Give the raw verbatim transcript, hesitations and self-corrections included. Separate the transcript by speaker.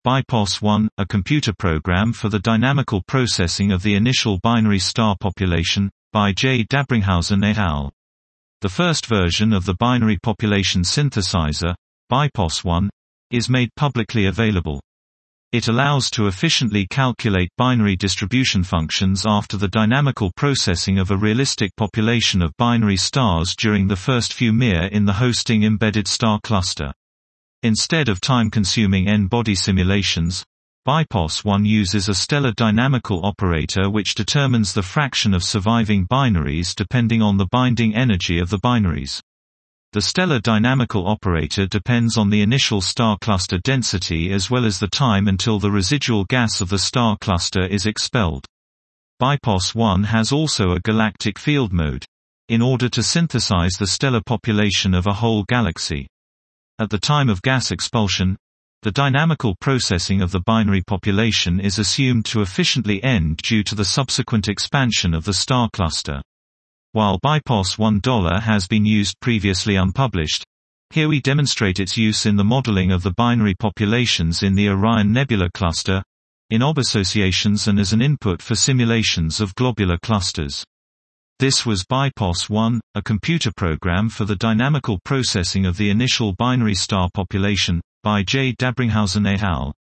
Speaker 1: BIPOS one, a computer program for the dynamical processing of the initial binary star population, by J. Dabringhausen et al. The first version of the binary population synthesizer, BIPOS one, is made publicly available. It allows to efficiently calculate binary distribution functions after the dynamical processing of a realistic population of binary stars during the first few M I R in the hosting embedded star cluster. Instead of time-consuming n-body simulations, BIPOS one uses a stellar dynamical operator which determines the fraction of surviving binaries depending on the binding energy of the binaries. The stellar dynamical operator depends on the initial star cluster density as well as the time until the residual gas of the star cluster is expelled. BIPOS one has also a galactic field mode, in order to synthesize the stellar population of a whole galaxy. At the time of gas expulsion, the dynamical processing of the binary population is assumed to efficiently end due to the subsequent expansion of the star cluster. While BIPOS one has been used previously unpublished, here we demonstrate its use in the modeling of the binary populations in the Orion Nebula cluster, in O B associations and as an input for simulations of globular clusters. This was BIPOS one, a computer program for the dynamical processing of the initial binary star population, by J. Dabringhausen et al.